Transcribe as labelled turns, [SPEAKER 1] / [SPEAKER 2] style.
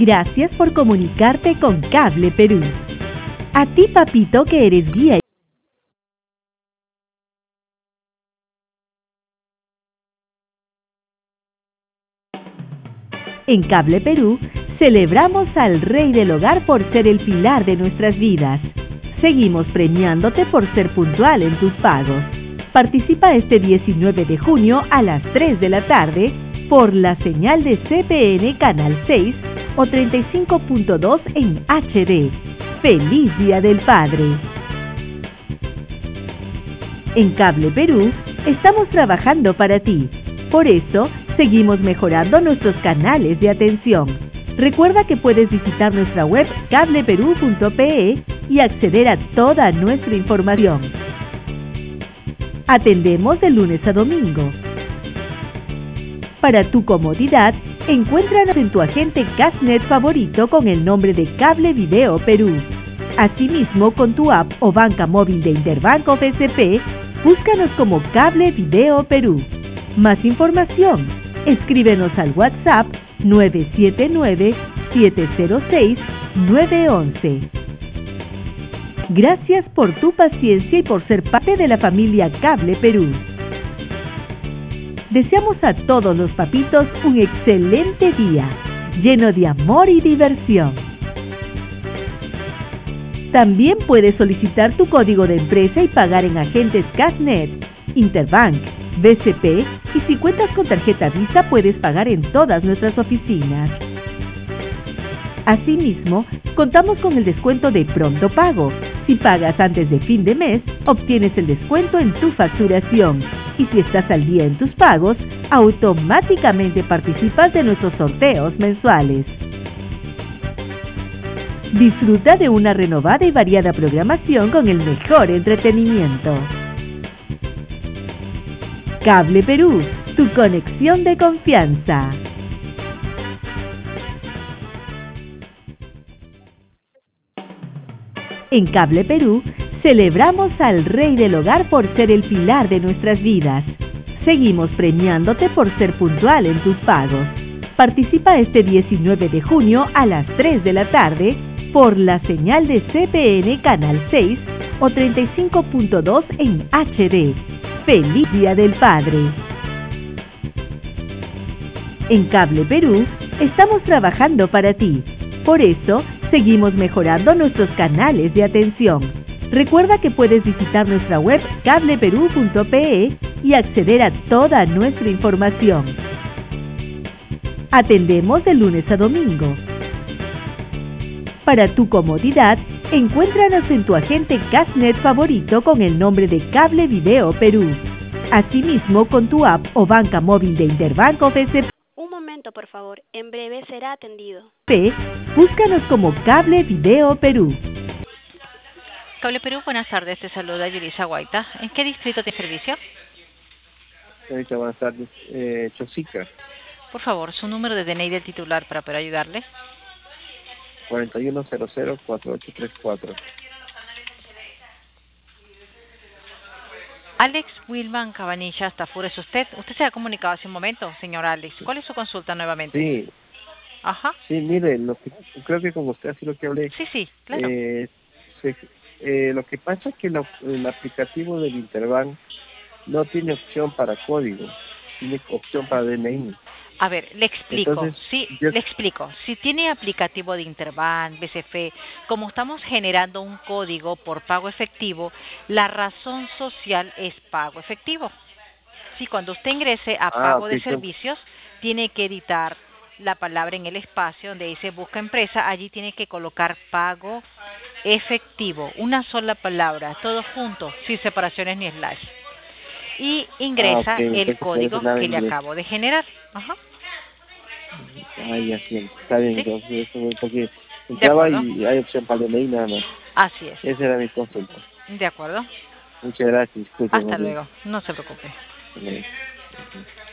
[SPEAKER 1] Gracias por comunicarte con Cable Perú. A ti, papito, que eres guía. En Cable Perú, celebramos al Rey del Hogar por ser el pilar de nuestras vidas. Seguimos premiándote por ser puntual en tus pagos. Participa este 19 de junio a las 3 de la tarde por la señal de CPN Canal 6 o 35.2 en HD. ¡Feliz Día del Padre! En Cable Perú, estamos trabajando para ti. Por eso, seguimos mejorando nuestros canales de atención. Recuerda que puedes visitar nuestra web cableperú.pe y acceder a toda nuestra información. Atendemos de lunes a domingo. Para tu comodidad, encuéntranos en tu agente Cashnet favorito con el nombre de Cable Video Perú. Asimismo, con tu app o banca móvil de Interbanco FSP, búscanos como Cable Video Perú. Más información, escríbenos al WhatsApp 979-706-911. Gracias por tu paciencia y por ser parte de la familia Cable Perú. Deseamos a todos los papitos un excelente día, lleno de amor y diversión. También puedes solicitar tu código de empresa y pagar en agentes Cashnet, Interbank, BCP y si cuentas con tarjeta Visa puedes pagar en todas nuestras oficinas. Asimismo, contamos con el descuento de pronto pago. Si pagas antes de fin de mes, obtienes el descuento en tu facturación. Y si estás al día en tus pagos, automáticamente participas de nuestros sorteos mensuales. Disfruta de una renovada y variada programación con el mejor entretenimiento. Cable Perú, tu conexión de confianza. En Cable Perú, celebramos al Rey del Hogar por ser el pilar de nuestras vidas. Seguimos premiándote por ser puntual en tus pagos. Participa este 19 de junio a las 3 de la tarde por la señal de CPN Canal 6 o 35.2 en HD. ¡Feliz Día del Padre! En Cable Perú, estamos trabajando para ti. Por eso, seguimos mejorando nuestros canales de atención. Recuerda que puedes visitar nuestra web cableperú.pe y acceder a toda nuestra información. Atendemos de lunes a domingo. Para tu comodidad, encuéntranos en tu agente Cashnet favorito con el nombre de Cable Video Perú. Asimismo, con tu app o banca móvil de Interbanco FSP.
[SPEAKER 2] Un momento, por favor. En breve será atendido.
[SPEAKER 1] Búscanos como Cable Video Perú.
[SPEAKER 3] Cable Perú, buenas tardes. Te saluda Yulisa Guaita. ¿En qué distrito tiene servicio?
[SPEAKER 4] Señorita, buenas tardes. Chosica.
[SPEAKER 3] Por favor, su número de DNI del titular para poder ayudarle.
[SPEAKER 4] 41004834.
[SPEAKER 3] Alex Wilman Cabanilla Tafur, ¿es usted? Usted se ha comunicado hace un momento, señor Alex. ¿Cuál es su consulta nuevamente?
[SPEAKER 4] Sí.
[SPEAKER 3] Ajá.
[SPEAKER 4] Sí, mire, creo que con usted así lo que hablé.
[SPEAKER 3] Sí, claro.
[SPEAKER 4] Lo que pasa es que el aplicativo del Interbank no tiene opción para código, tiene opción para DNI.
[SPEAKER 3] A ver, le explico.
[SPEAKER 4] Entonces,
[SPEAKER 3] le explico. Si tiene aplicativo de Interbank, BCF, como estamos generando un código por pago efectivo, la razón social es pago efectivo. Sí, cuando usted ingrese a pago de servicios, tiene que editar la palabra en el espacio donde dice busca empresa, allí tiene que colocar pago efectivo, una sola palabra, todo junto, sin separaciones ni slash. Y ingresa el código que le acabo de generar. Ajá.
[SPEAKER 4] Ya sí, está bien,
[SPEAKER 3] ¿Sí?
[SPEAKER 4] entonces, porque entraba y hay opción para DNI nada más.
[SPEAKER 3] Así es.
[SPEAKER 4] Esa era mi consulta.
[SPEAKER 3] De acuerdo.
[SPEAKER 4] Muchas gracias.
[SPEAKER 3] Hasta luego, no se preocupe.